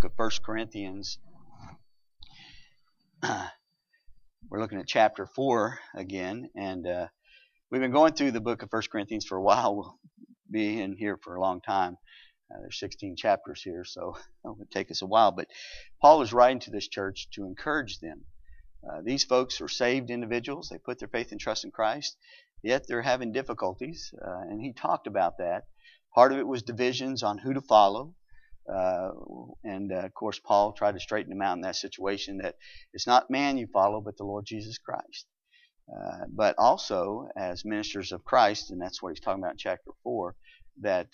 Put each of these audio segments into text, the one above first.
book of 1 Corinthians. We're looking at chapter 4 again, and we've been going through the book of 1 Corinthians for a while. We'll be in here for a long time. There's 16 chapters here, so it would take us a while. But Paul is writing to this church to encourage them. These folks are saved individuals. They put their faith and trust in Christ, yet they're having difficulties, and he talked about that. Part of it was divisions on who to follow. Of course, Paul tried to straighten them out in that situation, that it's not man you follow, but the Lord Jesus Christ. But also, as ministers of Christ, and that's what he's talking about in chapter 4, that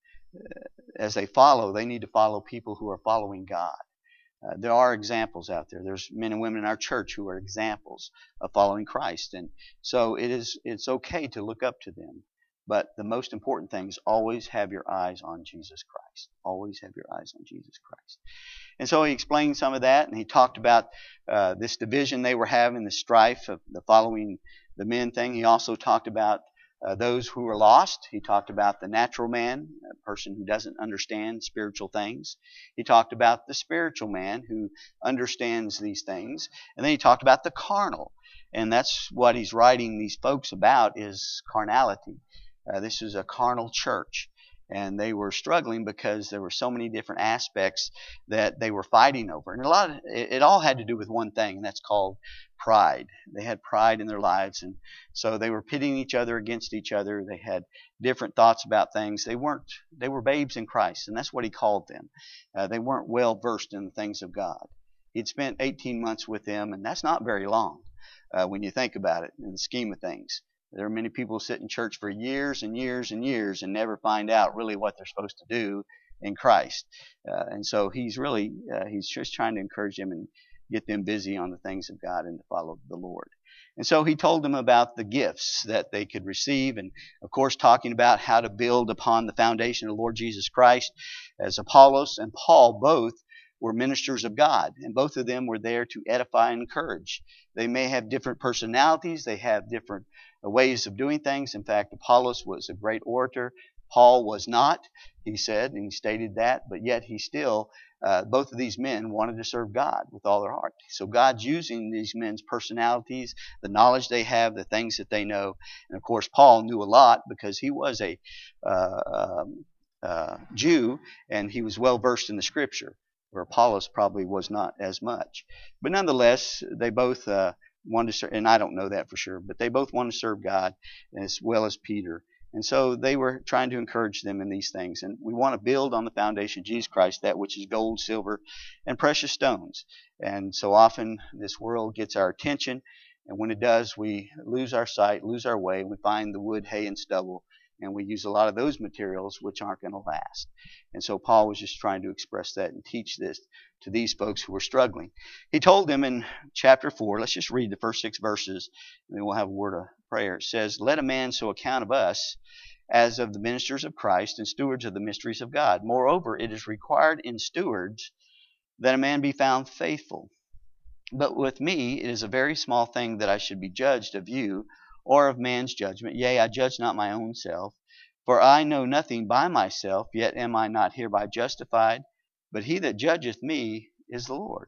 as they follow, they need to follow people who are following God. There are examples out there. There's men and women in our church who are examples of following Christ. And so it's okay to look up to them. But the most important thing is always have your eyes on Jesus Christ. Always have your eyes on Jesus Christ. And so he explained some of that, and he talked about this division they were having, the strife of the following the men thing. He also talked about those who are lost. He talked about the natural man, a person who doesn't understand spiritual things. He talked about the spiritual man who understands these things. And then he talked about the carnal. And that's what he's writing these folks about, is carnality. This is a carnal church, and they were struggling because there were so many different aspects that they were fighting over. And it all had to do with one thing, and that's called pride. They had pride in their lives, and so they were pitting each other against each other. They had different thoughts about things. They were babes in Christ, and that's what he called them. They weren't well versed in the things of God. He'd spent 18 months with them, and that's not very long when you think about it in the scheme of things. There are many people who sit in church for years and years and years and never find out really what they're supposed to do in Christ. And so he's just trying to encourage them and get them busy on the things of God and to follow the Lord. And so he told them about the gifts that they could receive, and of course talking about how to build upon the foundation of the Lord Jesus Christ, as Apollos and Paul both were ministers of God, and both of them were there to edify and encourage. They may have different personalities, they have different ways of doing things. In fact, Apollos was a great orator. Paul was not, he said, and he stated that, but yet he still, both of these men wanted to serve God with all their heart. So God's using these men's personalities, the knowledge they have, the things that they know. And of course, Paul knew a lot because he was a Jew, and he was well versed in the Scripture, where Apollos probably was not as much. But nonetheless, they both wanted to serve, and I don't know that for sure, but they both wanted to serve God as well as Peter. And so they were trying to encourage them in these things. And we want to build on the foundation of Jesus Christ, that which is gold, silver, and precious stones. And so often this world gets our attention, and when it does, we lose our sight, lose our way, and we find the wood, hay, and stubble. And we use a lot of those materials which aren't going to last. And so Paul was just trying to express that and teach this to these folks who were struggling. He told them in chapter 4, let's just read the first 6 verses, and then we'll have a word of prayer. It says, "Let a man so account of us as of the ministers of Christ and stewards of the mysteries of God. Moreover, it is required in stewards that a man be found faithful. But with me it is a very small thing that I should be judged of you, or of man's judgment. Yea, I judge not my own self. For I know nothing by myself, yet am I not hereby justified. But he that judgeth me is the Lord."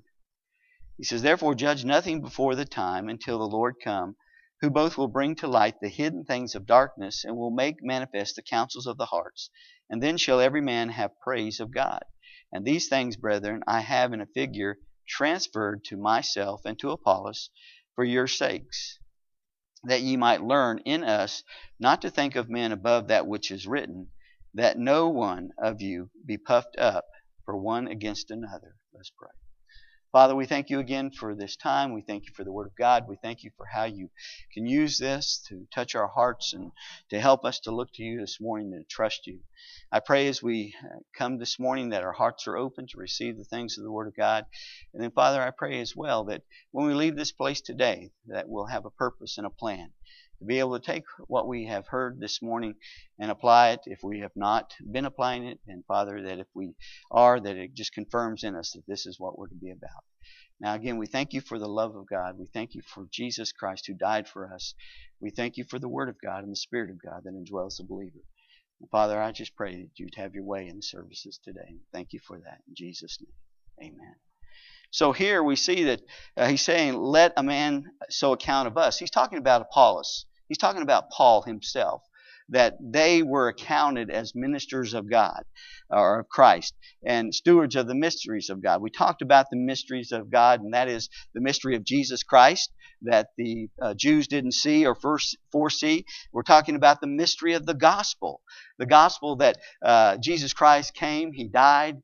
He says, "Therefore judge nothing before the time, until the Lord come, who both will bring to light the hidden things of darkness, and will make manifest the counsels of the hearts. And then shall every man have praise of God. And these things, brethren, I have in a figure transferred to myself and to Apollos for your sakes, that ye might learn in us not to think of men above that which is written, that no one of you be puffed up for one against another." Let's pray. Father, we thank you again for this time. We thank you for the Word of God. We thank you for how you can use this to touch our hearts and to help us to look to you this morning and to trust you. I pray as we come this morning that our hearts are open to receive the things of the Word of God. And then, Father, I pray as well that when we leave this place today, that we'll have a purpose and a plan to be able to take what we have heard this morning and apply it if we have not been applying it. And Father, that if we are, that it just confirms in us that this is what we're to be about. Now again, we thank you for the love of God. We thank you for Jesus Christ who died for us. We thank you for the Word of God and the Spirit of God that indwells the believer. And Father, I just pray that you'd have your way in the services today. Thank you for that. In Jesus' name, Amen. So here we see that he's saying, let a man so account of us. He's talking about Apollos. He's talking about Paul himself, that they were accounted as ministers of God, or of Christ, and stewards of the mysteries of God. We talked about the mysteries of God, and that is the mystery of Jesus Christ that the Jews didn't see or foresee. We're talking about the mystery of the gospel that Jesus Christ came, He died,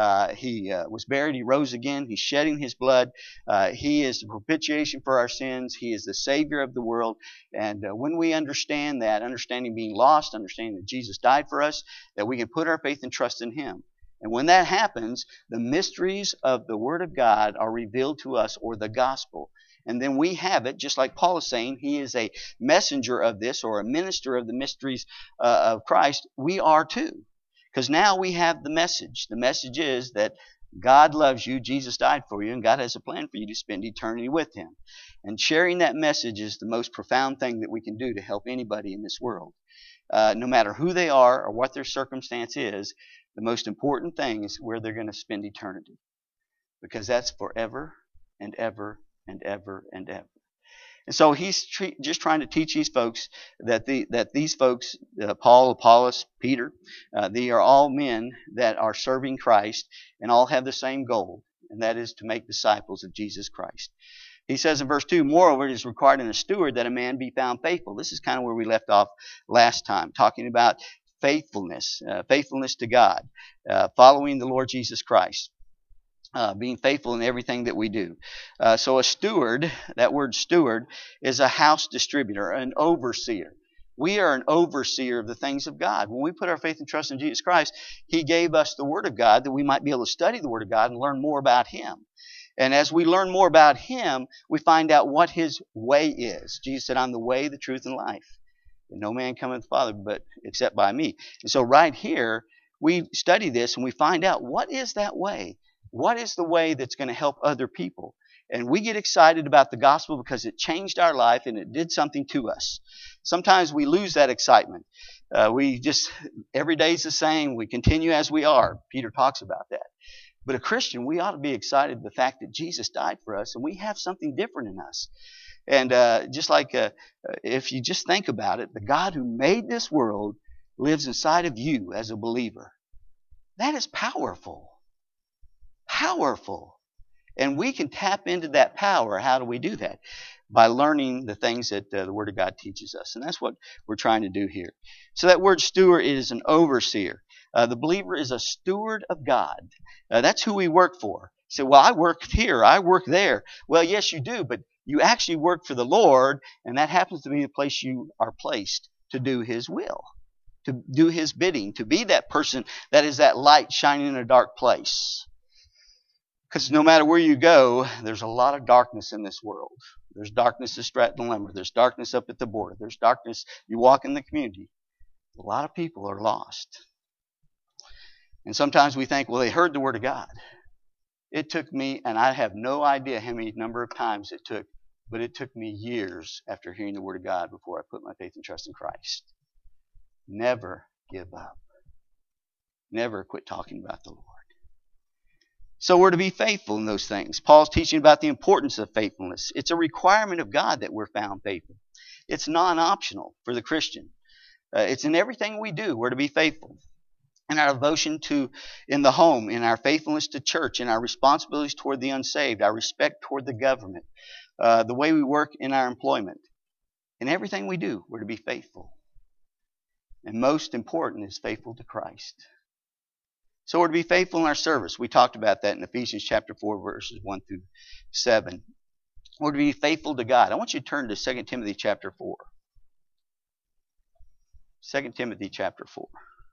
He was buried, He rose again, He's shedding His blood. He is the propitiation for our sins. He is the Savior of the world. And when we understand that, understanding being lost, understanding that Jesus died for us, that we can put our faith and trust in Him. And when that happens, the mysteries of the Word of God are revealed to us, or the gospel. And then we have it, just like Paul is saying, he is a messenger of this, or a minister of the mysteries of Christ. We are too. Because now we have the message. The message is that God loves you, Jesus died for you, and God has a plan for you to spend eternity with Him. And sharing that message is the most profound thing that we can do to help anybody in this world. No matter who they are or what their circumstance is, the most important thing is where they're going to spend eternity. Because that's forever and ever and ever and ever. And so he's just trying to teach these folks that these folks, Paul, Apollos, Peter, they are all men that are serving Christ and all have the same goal, and that is to make disciples of Jesus Christ. He says in verse 2, moreover, it is required in a steward that a man be found faithful. This is kind of where we left off last time, talking about faithfulness, faithfulness to God, following the Lord Jesus Christ. Being faithful in everything that we do. So a steward, that word steward, is a house distributor, an overseer. We are an overseer of the things of God. When we put our faith and trust in Jesus Christ, He gave us the Word of God that we might be able to study the Word of God and learn more about Him. And as we learn more about Him, we find out what His way is. Jesus said, I'm the way, the truth, and life. And no man cometh to the Father but except by me. And so right here, we study this and we find out, what is that way? What is the way that's going to help other people? And we get excited about the gospel because it changed our life and it did something to us. Sometimes we lose that excitement. Every day's the same. We continue as we are. Peter talks about that. But a Christian, we ought to be excited about the fact that Jesus died for us and we have something different in us. And if you just think about it, the God who made this world lives inside of you as a believer. That is powerful. Powerful. And we can tap into that power. How do we do that? By learning the things that the Word of God teaches us. And that's what we're trying to do here. So that word steward is an overseer. The believer is a steward of God. That's who we work for. You say, well, I work here, I work there. Well, yes, you do, but you actually work for the Lord, and that happens to be the place you are placed to do His will, to do His bidding, to be that person that is that light shining in a dark place. Because no matter where you go, there's a lot of darkness in this world. There's darkness at Stratton Lumber. There's darkness up at the border. There's darkness. You walk in the community. A lot of people are lost. And sometimes we think, well, they heard the Word of God. It took me, and I have no idea how many number of times it took, but it took me years after hearing the Word of God before I put my faith and trust in Christ. Never give up. Never quit talking about the Lord. So we're to be faithful in those things. Paul's teaching about the importance of faithfulness. It's a requirement of God that we're found faithful. It's non-optional for the Christian. It's in everything we do. We're to be faithful. In our devotion in the home, in our faithfulness to church, in our responsibilities toward the unsaved, our respect toward the government, the way we work in our employment. In everything we do, we're to be faithful. And most important is faithful to Christ. So we're to be faithful in our service. We talked about that in Ephesians chapter 4, verses 1 through 7. We're to be faithful to God. I want you to turn to 2 Timothy chapter 4. 2 Timothy chapter 4.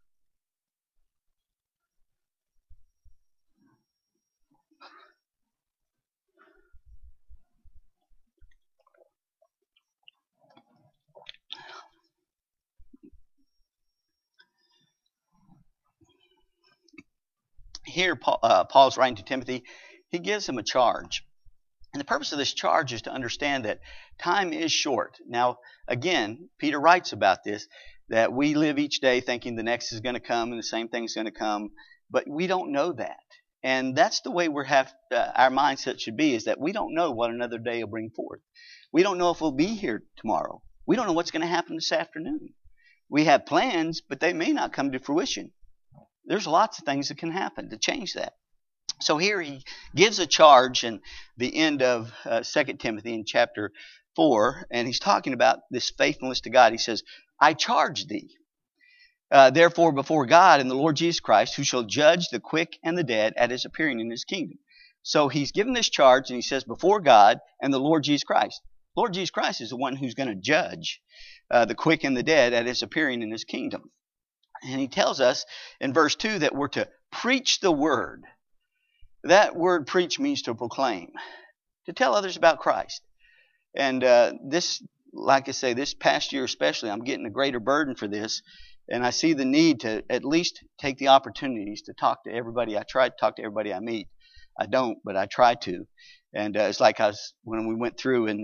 Here, Paul's writing to Timothy. He gives him a charge. And the purpose of this charge is to understand that time is short. Now, again, Peter writes about this, that we live each day thinking the next is going to come and the same thing is going to come. But we don't know that. And that's the way our mindset should be, is that we don't know what another day will bring forth. We don't know if we'll be here tomorrow. We don't know what's going to happen this afternoon. We have plans, but they may not come to fruition. There's lots of things that can happen to change that. So here he gives a charge in the end of 2 Timothy in chapter 4, and he's talking about this faithfulness to God. He says, I charge thee, therefore before God and the Lord Jesus Christ, who shall judge the quick and the dead at his appearing in his kingdom. So he's given this charge, and he says, before God and the Lord Jesus Christ. Lord Jesus Christ is the one who's going to judge the quick and the dead at his appearing in his kingdom. And he tells us in verse 2 that we're to preach the word. That word preach means to proclaim, to tell others about Christ. And this, like I say, this past year especially, I'm getting a greater burden for this. And I see the need to at least take the opportunities to talk to everybody. I try to talk to everybody I meet. I don't, but I try to. And it's like when we went through and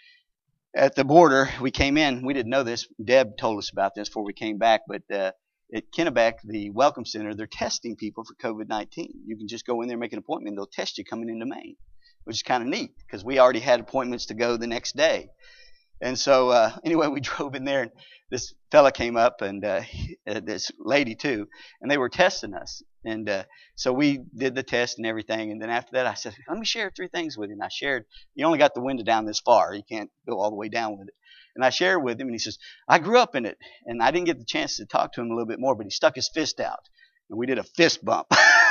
at the border, we came in. We didn't know this. Deb told us about this before we came back. But at Kennebec, the Welcome Center, they're testing people for COVID-19. You can just go in there, make an appointment, and they'll test you coming into Maine, which is kind of neat because we already had appointments to go the next day. And so anyway, we drove in there, and this fella came up, and this lady too, and they were testing us. And so we did the test and everything. And then after that, I said, let me share 3 things with you. And I shared, you only got the window down this far. You can't go all the way down with it. And I shared with him, and he says, I grew up in it. And I didn't get the chance to talk to him a little bit more, but he stuck his fist out. And we did a fist bump.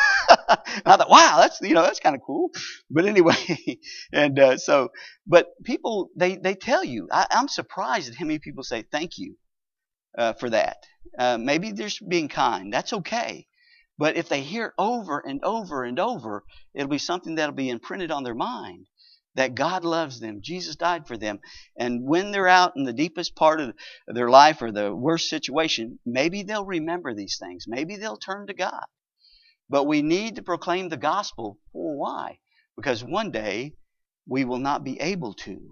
And I thought, wow, that's kind of cool. But anyway, and but people, they tell you, I'm surprised at how many people say thank you for that. Maybe they're being kind. That's okay. But if they hear over and over and over, it'll be something that'll be imprinted on their mind, that God loves them. Jesus died for them. And when they're out in the deepest part of their life or the worst situation, maybe they'll remember these things. Maybe they'll turn to God. But we need to proclaim the gospel. Well, why? Because one day we will not be able to.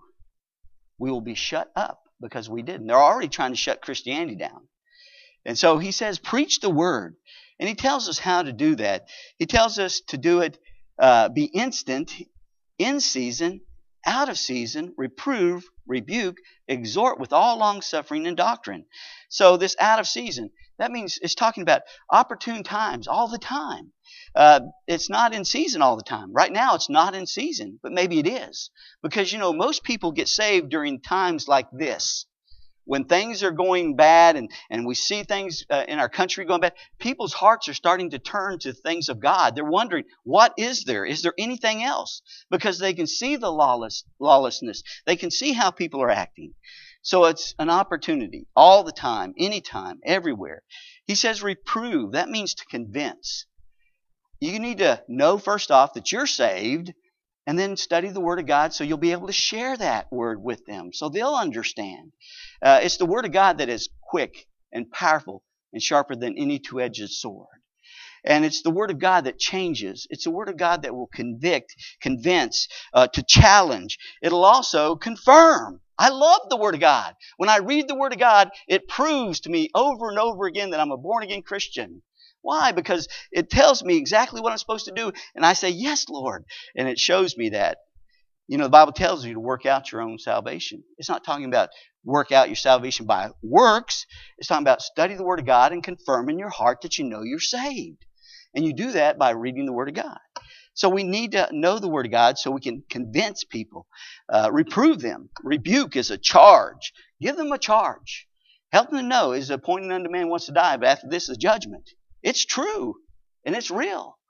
We will be shut up because we didn't. They're already trying to shut Christianity down. And so he says, preach the word. And he tells us how to do that. He tells us to do it, be instant, in season, out of season, reprove, rebuke, exhort with all long-suffering and doctrine. So this out of season, that means it's talking about opportune times all the time. It's not in season all the time. Right now it's not in season, but maybe it is. Because, most people get saved during times like this. When things are going bad and we see things in our country going bad, people's hearts are starting to turn to things of God. They're wondering, what is there? Is there anything else? Because they can see the lawlessness. They can see how people are acting. So it's an opportunity all the time, anytime, everywhere. He says reprove. That means to convince. You need to know first off that you're saved, and then study the Word of God so you'll be able to share that Word with them so they'll understand. It's the Word of God that is quick and powerful and sharper than any two-edged sword. And it's the Word of God that changes. It's the Word of God that will convict, convince, to challenge. It'll also confirm. I love the Word of God. When I read the Word of God, it proves to me over and over again that I'm a born-again Christian. Why? Because it tells me exactly what I'm supposed to do. And I say, yes, Lord. And it shows me that. The Bible tells you to work out your own salvation. It's not talking about work out your salvation by works. It's talking about study the Word of God and confirm in your heart that you know you're saved. And you do that by reading the Word of God. So we need to know the Word of God so we can convince people, reprove them. Rebuke is a charge. Give them a charge. Help them to know is appointed unto man wants to die, but after this is judgment. It's true, and it's real.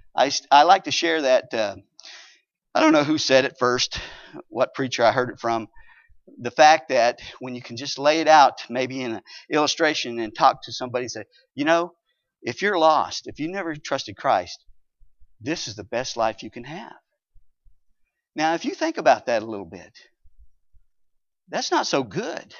I like to share that. I don't know who said it first, what preacher I heard it from. The fact that when you can just lay it out, maybe in an illustration, and talk to somebody and say, if you're lost, if you never trusted Christ, this is the best life you can have. Now, if you think about that a little bit, that's not so good.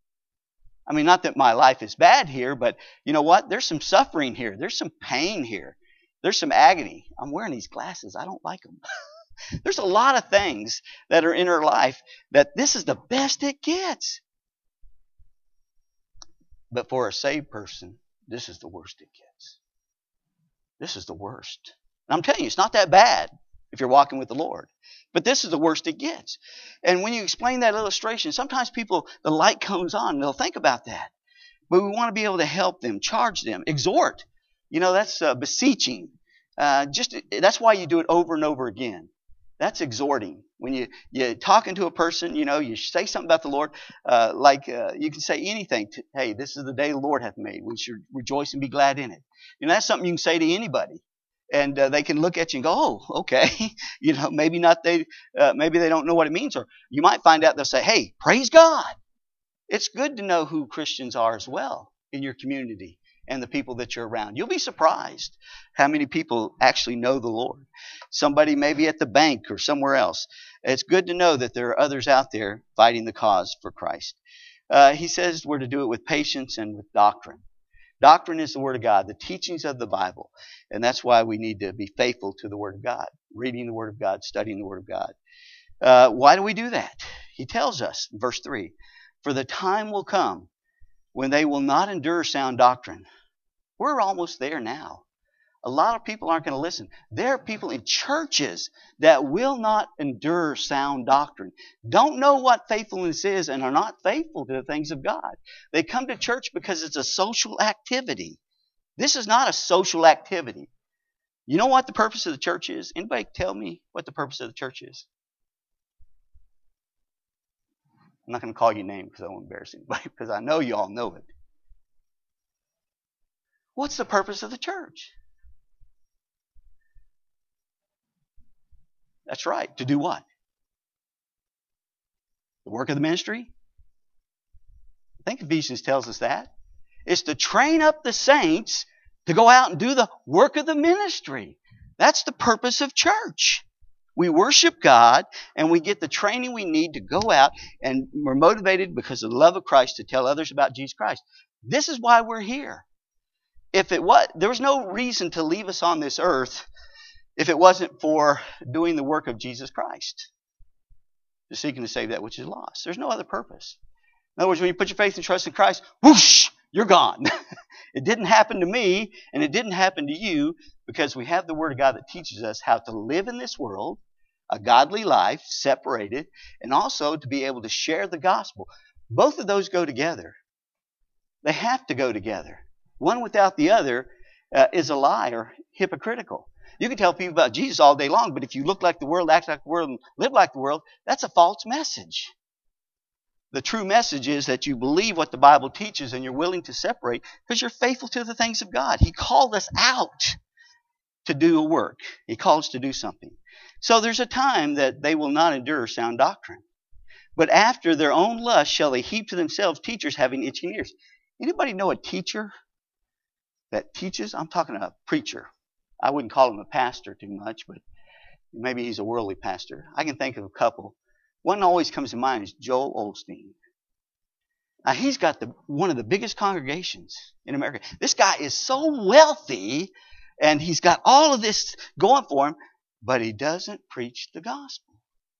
I mean, not that my life is bad here, but you know what? There's some suffering here. There's some pain here. There's some agony. I'm wearing these glasses. I don't like them. There's a lot of things that are in our life that this is the best it gets. But for a saved person, this is the worst it gets. This is the worst. And I'm telling you, it's not that bad if you're walking with the Lord. But this is the worst it gets. And when you explain that illustration, sometimes people, the light comes on, and they'll think about that. But we want to be able to help them, charge them, exhort. That's beseeching. That's why you do it over and over again. That's exhorting. When you're talking to a person, you say something about the Lord, you can say anything. Hey, this is the day the Lord hath made. We should rejoice and be glad in it. That's something you can say to anybody. And they can look at you and go, oh, okay. Maybe not maybe they don't know what it means. Or you might find out they'll say, hey, praise God. It's good to know who Christians are as well in your community and the people that you're around. You'll be surprised how many people actually know the Lord. Somebody maybe at the bank or somewhere else. It's good to know that there are others out there fighting the cause for Christ. He says we're to do it with patience and with doctrine. Doctrine is the Word of God, the teachings of the Bible. And that's why we need to be faithful to the Word of God, reading the Word of God, studying the Word of God. Why do we do that? He tells us, verse 3, for the time will come when they will not endure sound doctrine. We're almost there now. A lot of people aren't going to listen. There are people in churches that will not endure sound doctrine, don't know what faithfulness is, and are not faithful to the things of God. They come to church because it's a social activity. This is not a social activity. You know what the purpose of the church is? Anybody tell me what the purpose of the church is? I'm not going to call you names because I won't embarrass anybody, because I know you all know it. What's the purpose of the church? That's right. To do what? The work of the ministry? I think Ephesians tells us that. It's to train up the saints to go out and do the work of the ministry. That's the purpose of church. We worship God and we get the training we need to go out, and we're motivated because of the love of Christ to tell others about Jesus Christ. This is why we're here. There was no reason to leave us on this earth if it wasn't for doing the work of Jesus Christ, to seeking to save that which is lost. There's no other purpose. In other words, when you put your faith and trust in Christ, whoosh, you're gone. It didn't happen to me, and it didn't happen to you, because we have the Word of God that teaches us how to live in this world, a godly life, separated, and also to be able to share the gospel. Both of those go together. They have to go together. One without the other is a lie or hypocritical. You can tell people about Jesus all day long, but if you look like the world, act like the world, and live like the world, that's a false message. The true message is that you believe what the Bible teaches and you're willing to separate because you're faithful to the things of God. He called us out to do a work. He called us to do something. So there's a time that they will not endure sound doctrine. But after their own lust shall they heap to themselves teachers having itching ears. Anybody know a teacher that teaches? I'm talking a preacher. I wouldn't call him a pastor too much, but maybe he's a worldly pastor. I can think of a couple. One always comes to mind is Joel Osteen. Now, he's got one of the biggest congregations in America. This guy is so wealthy, and he's got all of this going for him, but he doesn't preach the gospel.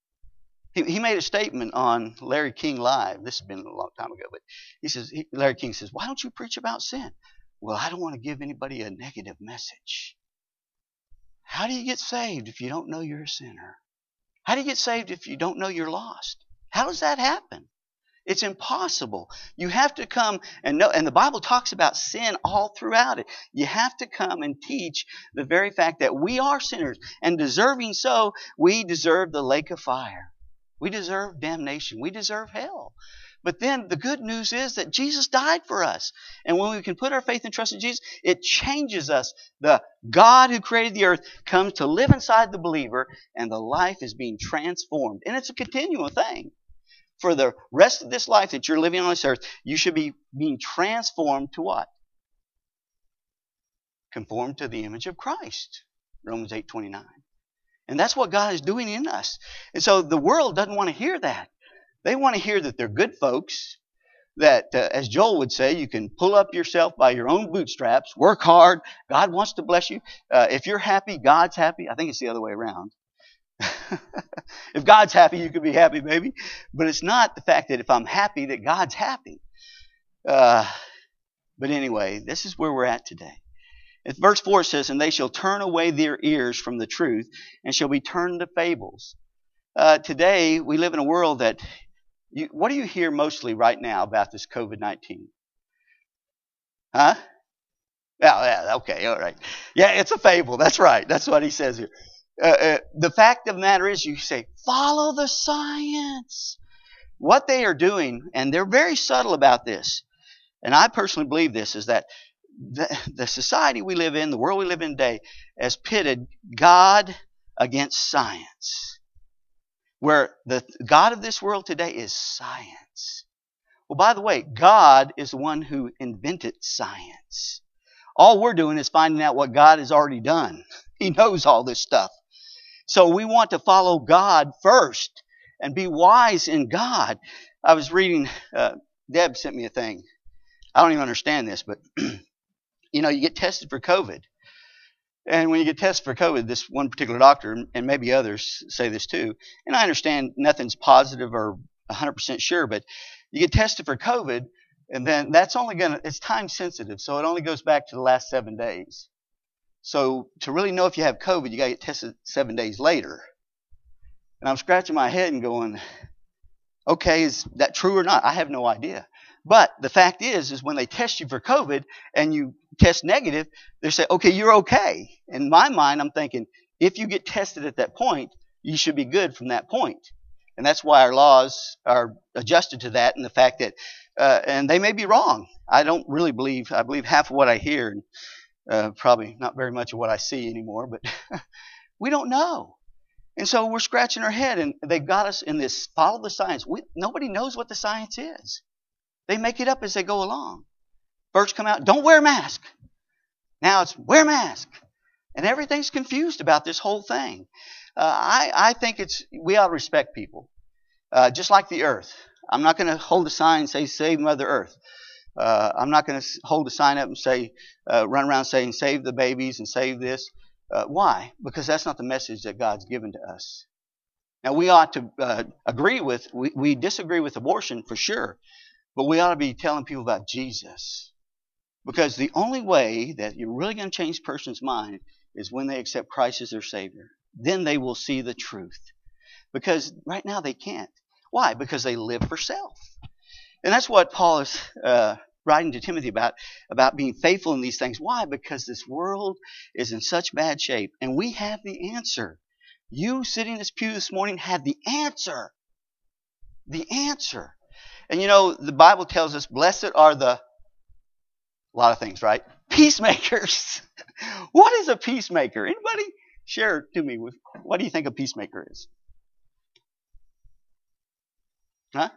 He made a statement on Larry King Live. This has been a long time ago, but Larry King says, why don't you preach about sin? Well, I don't want to give anybody a negative message. How do you get saved if you don't know you're a sinner? How do you get saved if you don't know you're lost? How does that happen? It's impossible. You have to come and know, and the Bible talks about sin all throughout it. You have to come and teach the very fact that we are sinners, and deserving so, we deserve the lake of fire. We deserve damnation. We deserve hell. But then the good news is that Jesus died for us. And when we can put our faith and trust in Jesus, it changes us. The God who created the earth comes to live inside the believer, and the life is being transformed. And it's a continual thing. For the rest of this life that you're living on this earth, you should be being transformed to what? Conformed to the image of Christ. Romans 8:29. And that's what God is doing in us. And so the world doesn't want to hear that. They want to hear that they're good folks, that, as Joel would say, you can pull up yourself by your own bootstraps, work hard, God wants to bless you. If you're happy, God's happy. I think it's the other way around. If God's happy, you can be happy, maybe. But it's not the fact that if I'm happy, that God's happy. But anyway, this is where we're at today. Verse 4 says, and they shall turn away their ears from the truth and shall be turned to fables. Today, we live in a world that, what do you hear mostly right now about this COVID-19? Huh? Yeah, okay, all right. Yeah, it's a fable. That's right. That's what he says here. The fact of the matter is, you say, follow the science. What they are doing, and they're very subtle about this, and I personally believe this, is that the society we live in, the world we live in today, has pitted God against science. Where the God of this world today is science. Well, by the way, God is the one who invented science. All we're doing is finding out what God has already done. He knows all this stuff. So we want to follow God first and be wise in God. I was reading, Deb sent me a thing. I don't even understand this, but you get tested for COVID. And when you get tested for COVID, this one particular doctor, and maybe others say this too, and I understand nothing's positive or 100% sure, but you get tested for COVID, and then that's only it's time sensitive, so it only goes back to the last 7 days. So to really know if you have COVID, you got to get tested 7 days later. And I'm scratching my head and going, okay, is that true or not? I have no idea. But the fact is when they test you for COVID and you test negative, they say, okay, you're okay. In my mind, I'm thinking, if you get tested at that point, you should be good from that point. And that's why our laws are adjusted to that, and the fact that, and they may be wrong. I don't really believe, I believe half of what I hear, and probably not very much of what I see anymore, but we don't know. And so we're scratching our head, and they've got us in this follow the science. Nobody knows what the science is. They make it up as they go along. First come out, don't wear a mask. Now it's wear a mask. And everything's confused about this whole thing. I think we ought to respect people. Just like the earth. I'm not going to hold a sign and say, save Mother Earth. I'm not going to hold a sign up and say, run around saying, save the babies and save this. Why? Because that's not the message that God's given to us. Now we ought to we disagree with abortion for sure. But we ought to be telling people about Jesus. Because the only way that you're really going to change a person's mind is when they accept Christ as their Savior. Then they will see the truth. Because right now they can't. Why? Because they live for self. And that's what Paul is writing to Timothy about being faithful in these things. Why? Because this world is in such bad shape. And we have the answer. You sitting in this pew this morning have the answer. The answer. And the Bible tells us, blessed are a lot of things, right? Peacemakers. What is a peacemaker? Anybody share to me with what do you think a peacemaker is? Huh?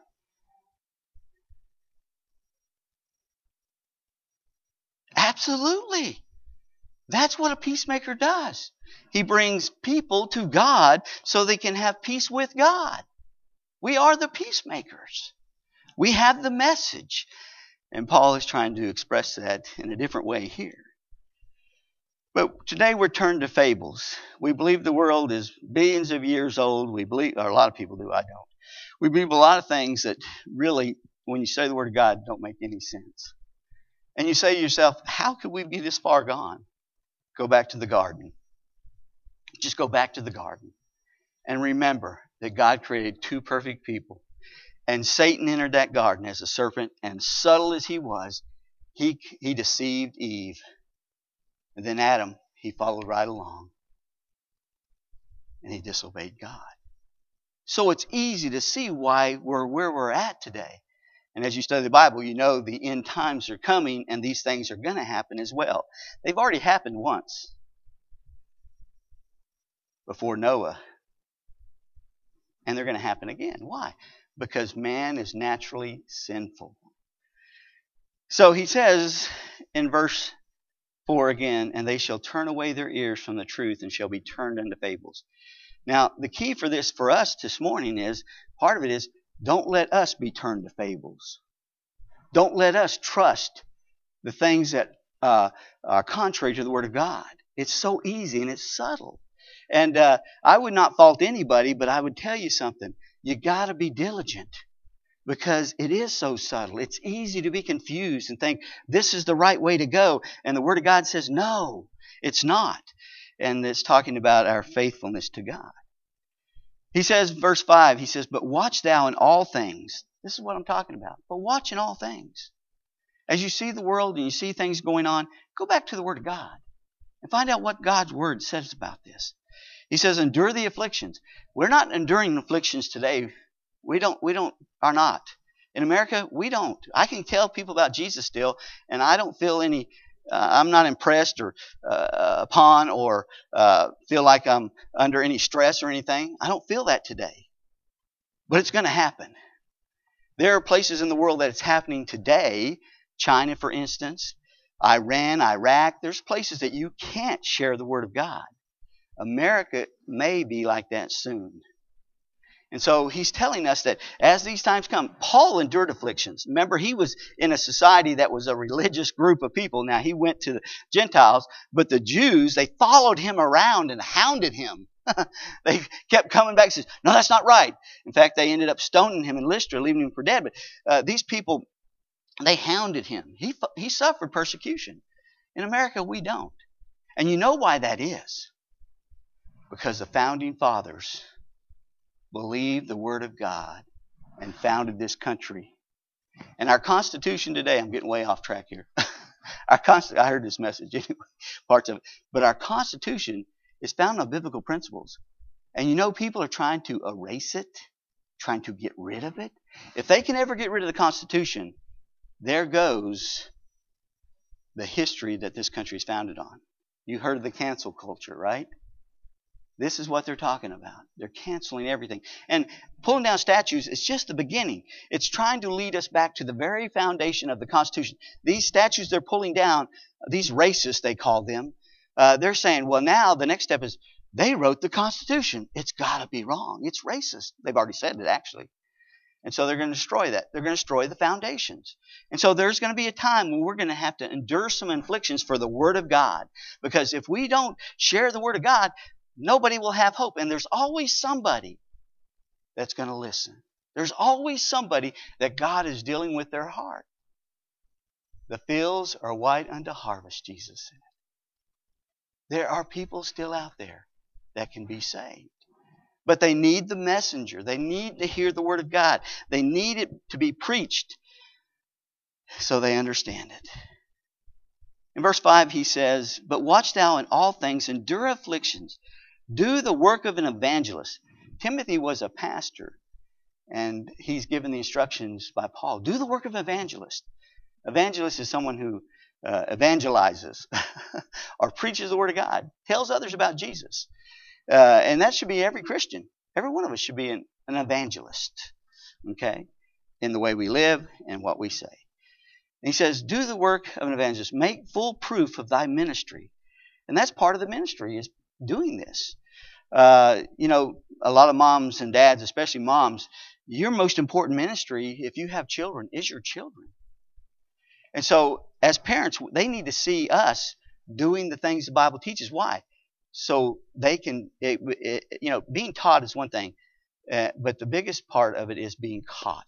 Absolutely. That's what a peacemaker does. He brings people to God so they can have peace with God. We are the peacemakers. We have the message. And Paul is trying to express that in a different way here. But today we're turned to fables. We believe the world is billions of years old. We believe, or a lot of people do, I don't. We believe a lot of things that really, when you say the Word of God, don't make any sense. And you say to yourself, how could we be this far gone? Go back to the garden. Just go back to the garden. And remember that God created two perfect people. And Satan entered that garden as a serpent, and subtle as he was, he deceived Eve. And then Adam, he followed right along. And he disobeyed God. So it's easy to see why we're where we're at today. And as you study the Bible, you know the end times are coming, and these things are going to happen as well. They've already happened once. Before Noah. And they're going to happen again. Why? Because man is naturally sinful. So he says in verse 4 again, and they shall turn away their ears from the truth and shall be turned into fables. Now, the key for this for us this morning is, part of it is, don't let us be turned to fables. Don't let us trust the things that are contrary to the Word of God. It's so easy and it's subtle. And I would not fault anybody, but I would tell you something. You got to be diligent. because it is so subtle. It's easy to be confused and think this is the right way to go. And the Word of God says, no, it's not. And it's talking about our faithfulness to God. He says, verse 5, he says, but watch thou in all things. This is what I'm talking about. But watch in all things. As you see the world and you see things going on, go back to the Word of God and find out what God's Word says about this. He says, endure the afflictions. We're not enduring afflictions today. We are not. In America, we don't. I can tell people about Jesus still, and I don't feel any, I'm not impressed or upon or feel like I'm under any stress or anything. I don't feel that today. But it's going to happen. There are places in the world that it's happening today. China, for instance, Iran, Iraq. There's places that you can't share the Word of God. America may be like that soon. And so he's telling us that as these times come, Paul endured afflictions. Remember, he was in a society that was a religious group of people. Now, he went to the Gentiles, but the Jews, they followed him around and hounded him. They kept coming back and said, no, that's not right. In fact, they ended up stoning him in Lystra, leaving him for dead. But these people, they hounded him. He suffered persecution. In America, we don't. And you know why that is? Because the founding fathers believed the Word of God and founded this country. And our Constitution today, I'm getting way off track here. I heard this message anyway, parts of it. But our Constitution is founded on biblical principles. And you know, people are trying to erase it, trying to get rid of it. If they can ever get rid of the Constitution, there goes the history that this country is founded on. You heard of the cancel culture, right? This is what they're talking about. They're canceling everything. And pulling down statues is just the beginning. It's trying to lead us back to the very foundation of the Constitution. These statues they're pulling down, these racists they call them, they're saying, well, now the next step is they wrote the Constitution. It's got to be wrong. It's racist. They've already said it, actually. And so they're going to destroy that. They're going to destroy the foundations. And so there's going to be a time when we're going to have to endure some afflictions for the Word of God. Because if we don't share the Word of God, nobody will have hope. And there's always somebody that's going to listen. There's always somebody that God is dealing with their heart. The fields are white unto harvest, Jesus said. There are people still out there that can be saved. But they need the messenger. They need to hear the Word of God. They need it to be preached so they understand it. In verse 5 he says, but watch thou in all things, endure afflictions, do the work of an evangelist. Timothy was a pastor, and he's given the instructions by Paul. Do the work of an evangelist. Evangelist is someone who evangelizes or preaches the Word of God, tells others about Jesus. And that should be every Christian. Every one of us should be an evangelist, okay, in the way we live and what we say. And he says, do the work of an evangelist. Make full proof of thy ministry. And that's part of the ministry, is doing this. You know, a lot of moms and dads, especially moms, your most important ministry, if you have children, is your children. And so as parents, they need to see us doing the things the Bible teaches. Why? So they can, you know, being taught is one thing, but the biggest part of it is being caught.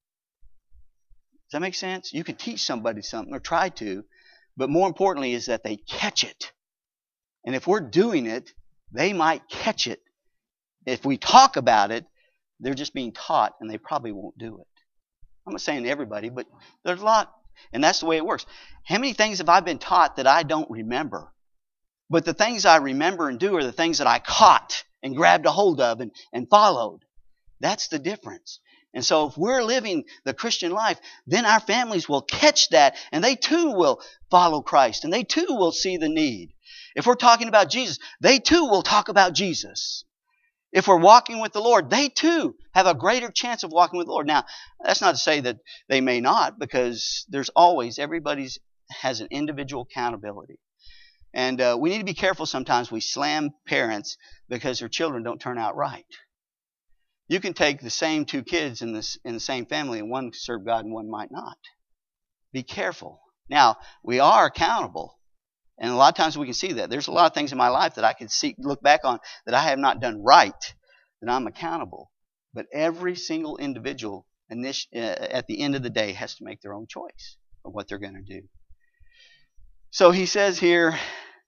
Does that make sense? You can teach somebody something or try to, but more importantly is that they catch it. And if we're doing it, they might catch it. If we talk about it, they're just being taught and they probably won't do it. I'm not saying everybody, but there's a lot. And that's the way it works. How many things have I been taught that I don't remember? But the things I remember and do are the things that I caught and grabbed a hold of and followed. That's the difference. And so if we're living the Christian life, then our families will catch that and they too will follow Christ and they too will see the need. If we're talking about Jesus, they too will talk about Jesus. If we're walking with the Lord, they too have a greater chance of walking with the Lord. Now, that's not to say that they may not, because there's always, everybody has an individual accountability. And we need to be careful sometimes we slam parents because their children don't turn out right. You can take the same two kids in the same family and one serve God and one might not. Be careful. Now, we are accountable. And a lot of times we can see that. There's a lot of things in my life that I can look back on that I have not done right, that I'm accountable. But every single individual at the end of the day has to make their own choice of what they're going to do. So he says here,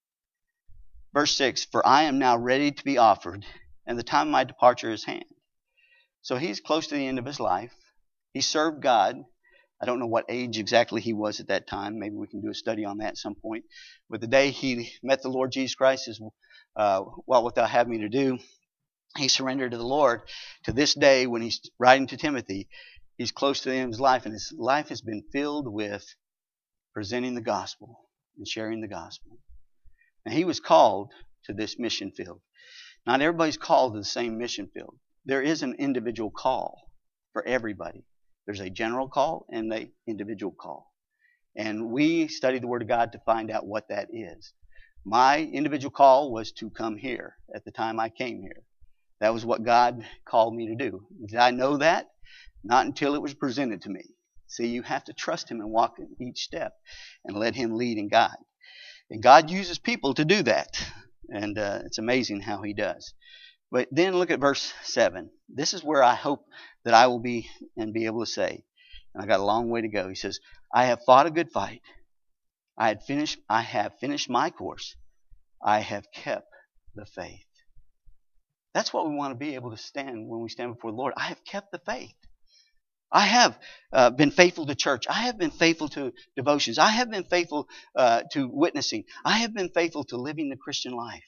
verse 6, "For I am now ready to be offered, and the time of my departure is at hand." So he's close to the end of his life. He served God. I don't know what age exactly he was at that time. Maybe we can do a study on that at some point. But the day he met the Lord Jesus Christ is what thou have me to do. He surrendered to the Lord. To this day, when he's writing to Timothy, he's close to the end of his life, and his life has been filled with presenting the gospel and sharing the gospel. And he was called to this mission field. Not everybody's called to the same mission field. There is an individual call for everybody. There's a general call and an individual call. And we study the Word of God to find out what that is. My individual call was to come here at the time I came here. That was what God called me to do. Did I know that? Not until it was presented to me. See, you have to trust Him and walk in each step and let Him lead and guide. And God uses people to do that. And it's amazing how He does. But then look at verse 7. This is where I hope that I will be and be able to say, and I got a long way to go. He says, "I have fought a good fight. I have finished my course. I have kept the faith." That's what we want to be able to stand when we stand before the Lord. I have kept the faith. I have been faithful to church. I have been faithful to devotions. I have been faithful to witnessing. I have been faithful to living the Christian life.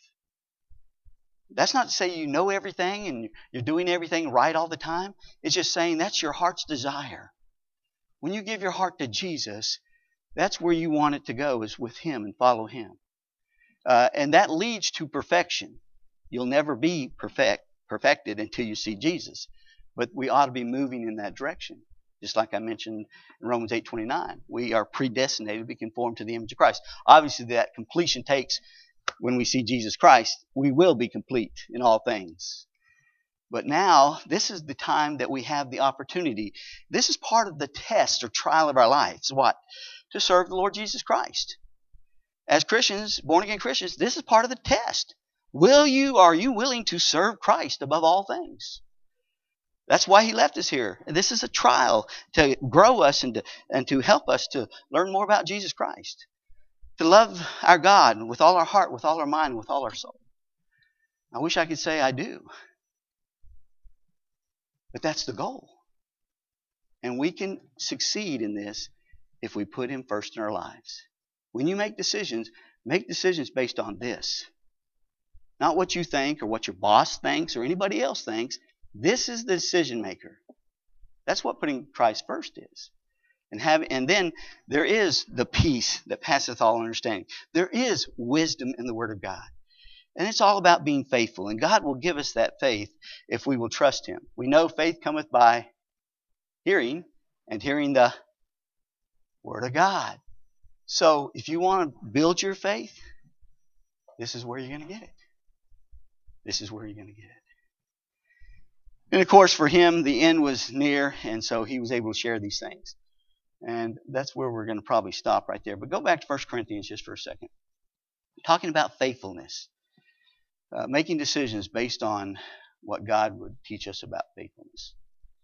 That's not to say you know everything and you're doing everything right all the time. It's just saying that's your heart's desire. When you give your heart to Jesus, that's where you want it to go, is with Him and follow Him. And that leads to perfection. You'll never be perfected until you see Jesus. But we ought to be moving in that direction. Just like I mentioned in Romans 8:29. We are predestinated to be conformed to the image of Christ. Obviously, that completion takes, when we see Jesus Christ, we will be complete in all things. But now, this is the time that we have the opportunity. This is part of the test or trial of our lives. What? To serve the Lord Jesus Christ. As Christians, born-again Christians, this is part of the test. Are you willing to serve Christ above all things? That's why He left us here. This is a trial to grow us and to help us to learn more about Jesus Christ. To love our God with all our heart, with all our mind, with all our soul. I wish I could say I do. But that's the goal. And we can succeed in this if we put Him first in our lives. When you make decisions based on this. Not what you think or what your boss thinks or anybody else thinks. This is the decision maker. That's what putting Christ first is. And then there is the peace that passeth all understanding. There is wisdom in the Word of God. And it's all about being faithful. And God will give us that faith if we will trust Him. We know faith cometh by hearing, and hearing the Word of God. So if you want to build your faith, this is where you're going to get it. This is where you're going to get it. And of course, for him, the end was near, and so he was able to share these things. And that's where we're going to probably stop right there. But go back to 1 Corinthians just for a second. Talking about faithfulness. Making decisions based on what God would teach us about faithfulness.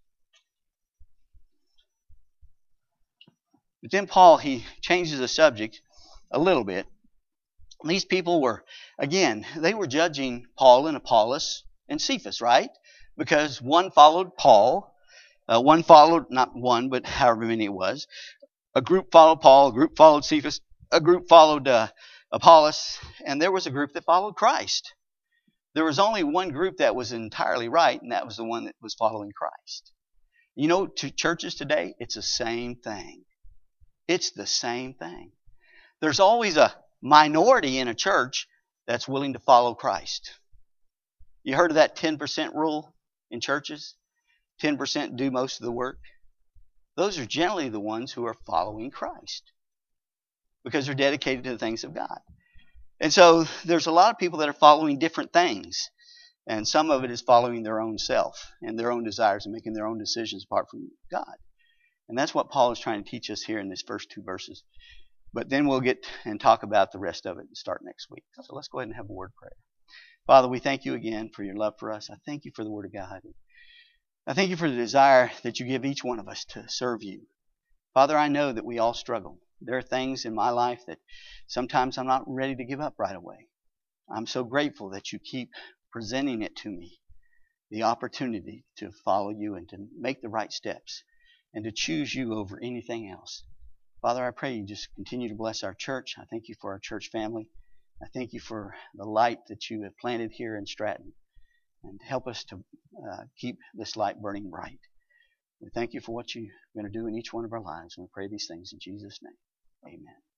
But then Paul, he changes the subject a little bit. These people were, again, they were judging Paul and Apollos and Cephas, right? Because one followed Paul, one followed, not one, but however many it was. A group followed Paul, a group followed Cephas, a group followed Apollos, and there was a group that followed Christ. There was only one group that was entirely right, and that was the one that was following Christ. You know, to churches today, it's the same thing. It's the same thing. There's always a minority in a church that's willing to follow Christ. You heard of that 10% rule in churches? 10% do most of the work. Those are generally the ones who are following Christ because they're dedicated to the things of God. And so there's a lot of people that are following different things. And some of it is following their own self and their own desires and making their own decisions apart from God. And that's what Paul is trying to teach us here in these first two verses. But then we'll get and talk about the rest of it and start next week. So let's go ahead and have a word of prayer. Father, we thank you again for your love for us. I thank you for the Word of God. I thank you for the desire that you give each one of us to serve you. Father, I know that we all struggle. There are things in my life that sometimes I'm not ready to give up right away. I'm so grateful that you keep presenting it to me, the opportunity to follow you and to make the right steps and to choose you over anything else. Father, I pray you just continue to bless our church. I thank you for our church family. I thank you for the light that you have planted here in Stratton, and help us to keep this light burning bright. We thank you for what you're going to do in each one of our lives, and we pray these things in Jesus' name. Amen.